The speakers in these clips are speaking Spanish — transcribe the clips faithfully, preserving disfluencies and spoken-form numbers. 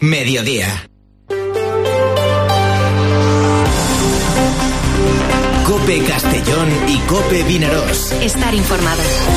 mediodía. COPE Castellón y COPE Vinaròs. Estar informado.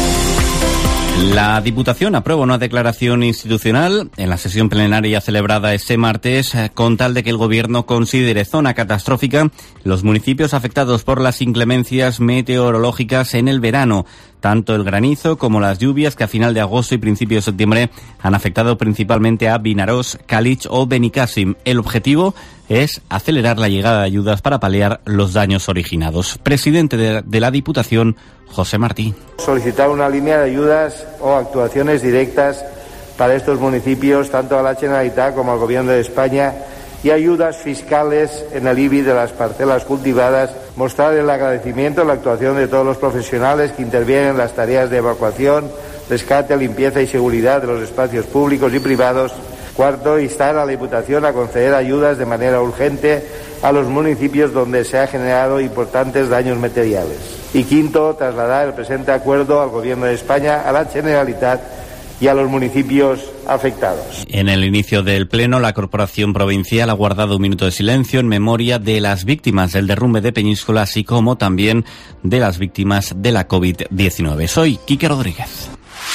La Diputación aprueba una declaración institucional en la sesión plenaria celebrada este martes con tal de que el Gobierno considere zona catastrófica los municipios afectados por las inclemencias meteorológicas en el verano. Tanto el granizo como las lluvias que a final de agosto y principio de septiembre han afectado principalmente a Vinaròs, Càlig o Benicàssim. El objetivo es acelerar la llegada de ayudas para paliar los daños originados. Presidente de, de la Diputación, José Martí. Solicitar una línea de ayudas o actuaciones directas para estos municipios, tanto a la Generalitat como al Gobierno de España, y ayudas fiscales en el I B I de las parcelas cultivadas. Mostrar el agradecimiento a la actuación de todos los profesionales que intervienen en las tareas de evacuación, rescate, limpieza y seguridad de los espacios públicos y privados. Cuarto, instar a la Diputación a conceder ayudas de manera urgente a los municipios donde se han generado importantes daños materiales. Y quinto, trasladar el presente acuerdo al Gobierno de España, a la Generalitat y a los municipios afectados. En el inicio del pleno, la Corporación Provincial ha guardado un minuto de silencio en memoria de las víctimas del derrumbe de Peñíscola, así como también de las víctimas de la covid diecinueve. Soy Quique Rodríguez.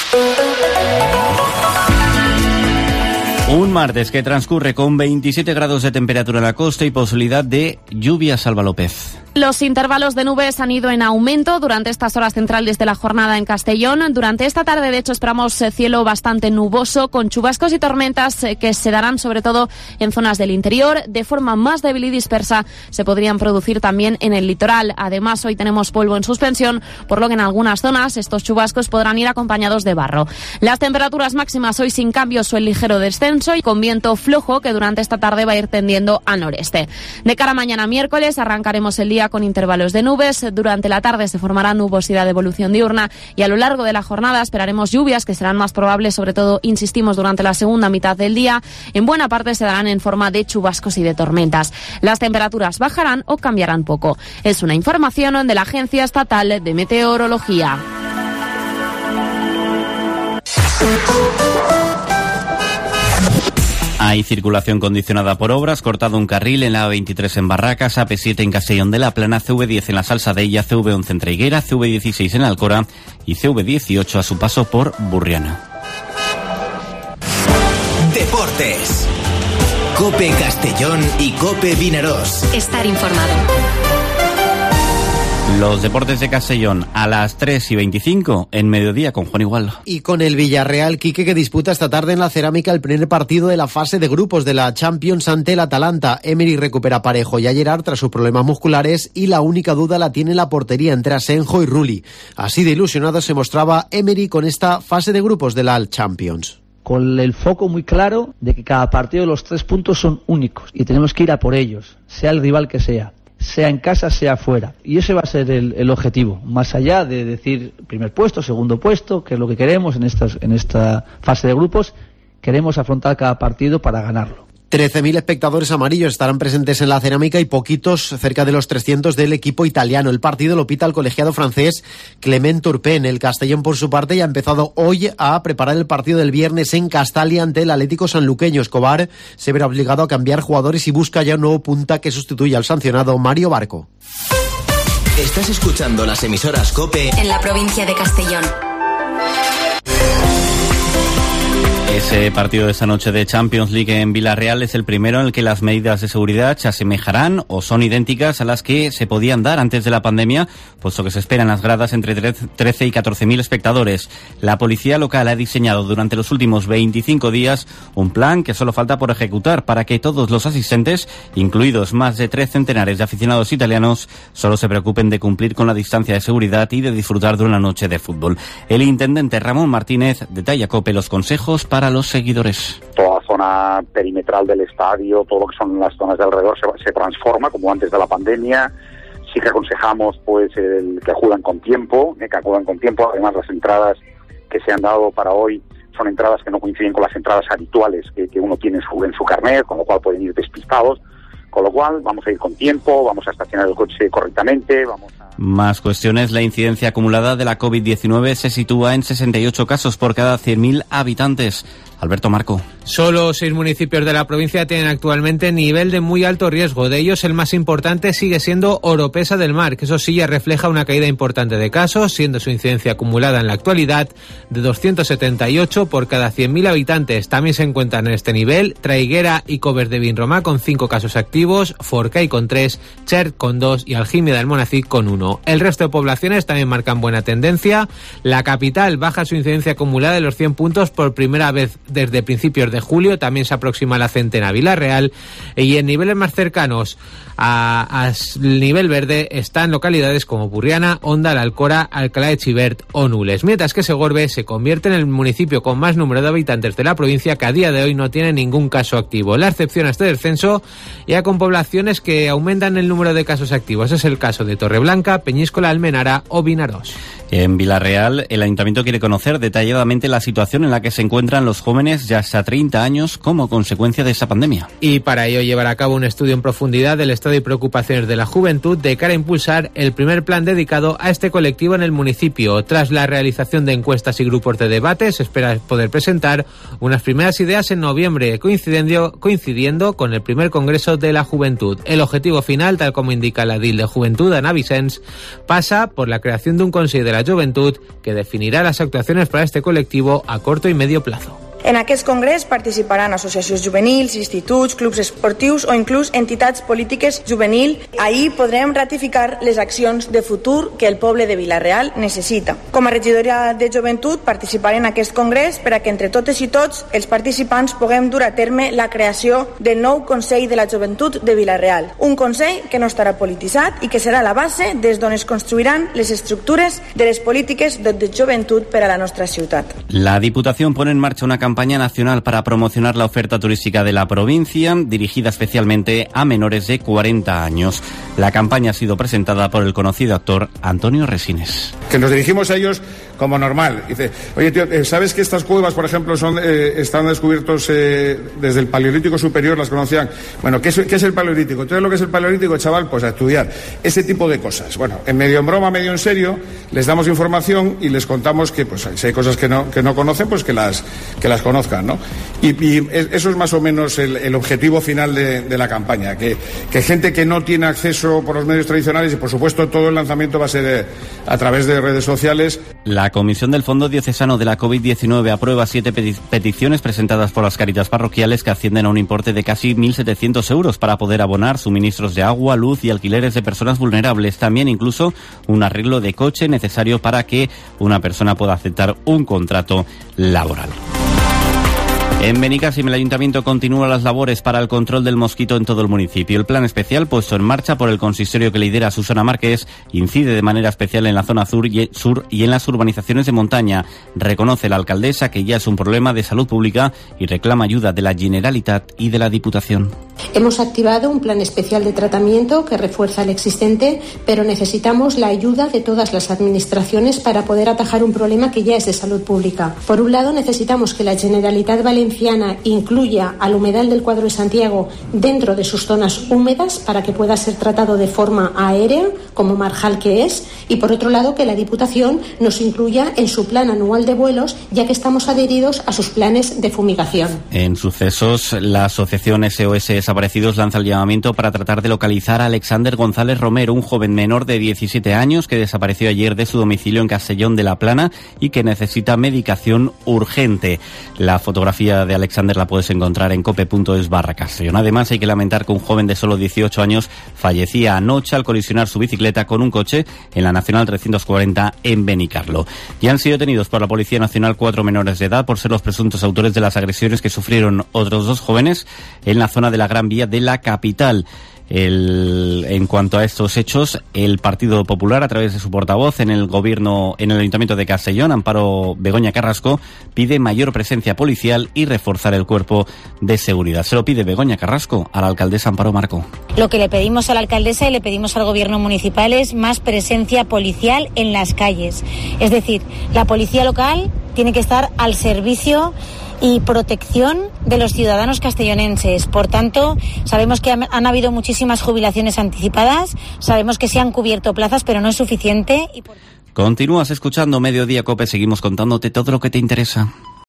Un martes que transcurre con veintisiete grados de temperatura en la costa y posibilidad de lluvias. Alba López. Los intervalos de nubes han ido en aumento durante estas horas centrales de la jornada en Castellón. Durante esta tarde, de hecho, esperamos cielo bastante nuboso, con chubascos y tormentas que se darán sobre todo en zonas del interior. De forma más débil y dispersa se podrían producir también en el litoral. Además, hoy tenemos polvo en suspensión, por lo que en algunas zonas estos chubascos podrán ir acompañados de barro. Las temperaturas máximas hoy sin cambios o en ligero descenso y con viento flojo que durante esta tarde va a ir tendiendo al noreste. De cara a mañana miércoles arrancaremos el día con intervalos de nubes. Durante la tarde se formará nubosidad de evolución diurna y a lo largo de la jornada esperaremos lluvias que serán más probables, sobre todo, insistimos, durante la segunda mitad del día. En buena parte se darán en forma de chubascos y de tormentas. Las temperaturas bajarán o cambiarán poco. Es una información de la Agencia Estatal de Meteorología. Hay circulación condicionada por obras, cortado un carril en la A veintitrés en Barracas, A P siete en Castellón de la Plana, C V diez en la Salsadella, C V once en Traiguera, C V dieciséis en Alcora y C V dieciocho a su paso por Burriana. Deportes. COPE Castellón y COPE Vinaròs. Estar informado. Los deportes de Castellón a las tres y veinticinco en mediodía con Juan Igual. Y con el Villarreal, Quique, que disputa esta tarde en la Cerámica el primer partido de la fase de grupos de la Champions ante el Atalanta. Emery recupera a Parejo y a Gerard tras sus problemas musculares y la única duda la tiene la portería entre Asenjo y Rulli. Así de ilusionado se mostraba Emery con esta fase de grupos de la Champions. Con el foco muy claro de que cada partido de los tres puntos son únicos y tenemos que ir a por ellos, sea el rival que sea. Sea en casa, sea fuera. Y ese va a ser el, el objetivo, más allá de decir primer puesto, segundo puesto, que es lo que queremos en, estas, en esta fase de grupos. Queremos afrontar cada partido para ganarlo. trece mil espectadores amarillos estarán presentes en la Cerámica y poquitos, cerca de los trescientos, del equipo italiano. El partido lo pita el colegiado francés Clement Turpin. El Castellón, por su parte, ya ha empezado hoy a preparar el partido del viernes en Castalia ante el Atlético Sanluqueño. Escobar se verá obligado a cambiar jugadores y busca ya un nuevo punta que sustituya al sancionado Mario Barco. Estás escuchando las emisoras COPE en la provincia de Castellón. Ese partido de esta noche de Champions League en Villarreal es el primero en el que las medidas de seguridad se asemejarán o son idénticas a las que se podían dar antes de la pandemia, puesto que se esperan las gradas entre trece y catorce mil espectadores. La policía local ha diseñado durante los últimos veinticinco días un plan que solo falta por ejecutar para que todos los asistentes, incluidos más de tres centenares de aficionados italianos, solo se preocupen de cumplir con la distancia de seguridad y de disfrutar de una noche de fútbol. El intendente Ramón Martínez detalla a COPE los consejos para los seguidores. Toda la zona perimetral del estadio, todo lo que son las zonas de alrededor se, se transforma como antes de la pandemia. Sí que aconsejamos pues el, que acudan con tiempo, eh, que acudan con tiempo. Además, las entradas que se han dado para hoy son entradas que no coinciden con las entradas habituales que, que uno tiene en su, en su carnet, con lo cual pueden ir despistados. Con lo cual, vamos a ir con tiempo, vamos a estacionar el coche correctamente, vamos a... Más cuestiones. La incidencia acumulada de la COVID diecinueve se sitúa en sesenta y ocho casos por cada cien mil habitantes. Alberto Marco. Solo seis municipios de la provincia tienen actualmente nivel de muy alto riesgo. De ellos, el más importante sigue siendo Oropesa del Mar, que eso sí ya refleja una caída importante de casos, siendo su incidencia acumulada en la actualidad de doscientos setenta y ocho por cada cien mil habitantes. También se encuentran en este nivel Traiguera y Covers de Vinromà con cinco casos activos, Forcall con tres, Xert con dos y Algímia del Almonací con uno. El resto de poblaciones también marcan buena tendencia. La capital baja su incidencia acumulada de los cien puntos por primera vez desde principios de julio, también se aproxima la centena Vila-real, y en niveles más cercanos al nivel verde están localidades como Burriana, Onda, La Alcora, Alcalá de Xivert o Nules, mientras que Segorbe se convierte en el municipio con más número de habitantes de la provincia, que a día de hoy no tiene ningún caso activo. La excepción a este descenso ya con poblaciones que aumentan el número de casos activos. Es el caso de Torreblanca, Peñíscola, Almenara o Vinaròs. En Vila-real, el Ayuntamiento quiere conocer detalladamente la situación en la que se encuentran los jóvenes de hasta treinta años como consecuencia de esa pandemia. Y para ello llevar a cabo un estudio en profundidad del estado y preocupaciones de la juventud de cara a impulsar el primer plan dedicado a este colectivo en el municipio. Tras la realización de encuestas y grupos de debate, se espera poder presentar unas primeras ideas en noviembre, coincidiendo, coincidiendo con el primer Congreso de la Juventud. El objetivo final, tal como indica la edil de Juventud, Ana Vicens, pasa por la creación de un Consell de la Joventut que definirá las actuaciones para este colectivo a corto y medio plazo. En aquest congrés participaran associacions juvenils, instituts, clubs esportius o inclús entitats polítiques juvenil. Ahir podrem ratificar les accions de futur que el poble de Vila-real necessita. Com a regidoria de joventut participaré en aquest congrés per a que entre totes i tots els participants puguem dur a terme la creació del nou Consell de la Joventut de Vila-real. Un Consell que no estarà polititzat i que serà la base des d'on es construiran les estructures de les polítiques de joventut per a la nostra ciutat. La Diputación pone en marcha una campaña campaña nacional para promocionar la oferta turística de la provincia, dirigida especialmente a menores de cuarenta años. La campaña ha sido presentada por el conocido actor Antonio Resines. Que nos dirigimos a ellos como normal. Dice, oye tío, ¿sabes que estas cuevas, por ejemplo, son eh, están descubiertos eh, desde el Paleolítico Superior, las conocían? Bueno, ¿qué es, ¿qué es el Paleolítico? ¿Tú sabes lo que es el Paleolítico, chaval? Pues a estudiar. Ese tipo de cosas. Bueno, en medio en broma, medio en serio, les damos información y les contamos que pues si hay cosas que no, que no conocen, pues que las, que las conozcan, ¿no? Y, y eso es más o menos el, el objetivo final de, de la campaña, que, que gente que no tiene acceso por los medios tradicionales, y por supuesto todo el lanzamiento va a ser de, a través de redes sociales. La Comisión del Fondo Diocesano de la COVID diecinueve aprueba siete peticiones presentadas por las Cáritas parroquiales que ascienden a un importe de casi mil setecientos euros para poder abonar suministros de agua, luz y alquileres de personas vulnerables. También incluso un arreglo de coche necesario para que una persona pueda aceptar un contrato laboral. En Benicàssim, el Ayuntamiento continúa las labores para el control del mosquito en todo el municipio. El plan especial puesto en marcha por el consistorio que lidera Susana Márquez incide de manera especial en la zona sur y en las urbanizaciones de montaña. Reconoce la alcaldesa que ya es un problema de salud pública y reclama ayuda de la Generalitat y de la Diputación. Hemos activado un plan especial de tratamiento que refuerza el existente, pero necesitamos la ayuda de todas las administraciones para poder atajar un problema que ya es de salud pública. Por un lado, necesitamos que la Generalitat Valenciana incluya al humedal del Cuadro de Santiago dentro de sus zonas húmedas para que pueda ser tratado de forma aérea, como marjal que es, y por otro lado que la Diputación nos incluya en su plan anual de vuelos, ya que estamos adheridos a sus planes de fumigación. En sucesos, la asociación S O S Desaparecidos lanza el llamamiento para tratar de localizar a Alexander González Romero, un joven menor de diecisiete años que desapareció ayer de su domicilio en Castellón de la Plana y que necesita medicación urgente. La fotografía de Alexander la puedes encontrar en cope punto es barra Castellón. Además, hay que lamentar que un joven de solo dieciocho años fallecía anoche al colisionar su bicicleta con un coche en la Nacional trescientos cuarenta en Benicarlo. Ya han sido detenidos por la Policía Nacional cuatro menores de edad por ser los presuntos autores de las agresiones que sufrieron otros dos jóvenes en la zona de la Gran Vía de la capital. El, en cuanto a estos hechos, el Partido Popular, a través de su portavoz en el gobierno, en el Ayuntamiento de Castellón, Amparo Begoña Carrasco, pide mayor presencia policial y reforzar el cuerpo de seguridad. Se lo pide Begoña Carrasco a la alcaldesa Amparo Marco. Lo que le pedimos a la alcaldesa y le pedimos al gobierno municipal es más presencia policial en las calles. Es decir, la policía local tiene que estar al servicio y protección de los ciudadanos castellonenses. Por tanto, sabemos que han, han habido muchísimas jubilaciones anticipadas, sabemos que se han cubierto plazas, pero no es suficiente. Y por... Continúas escuchando Mediodía Cope, seguimos contándote todo lo que te interesa.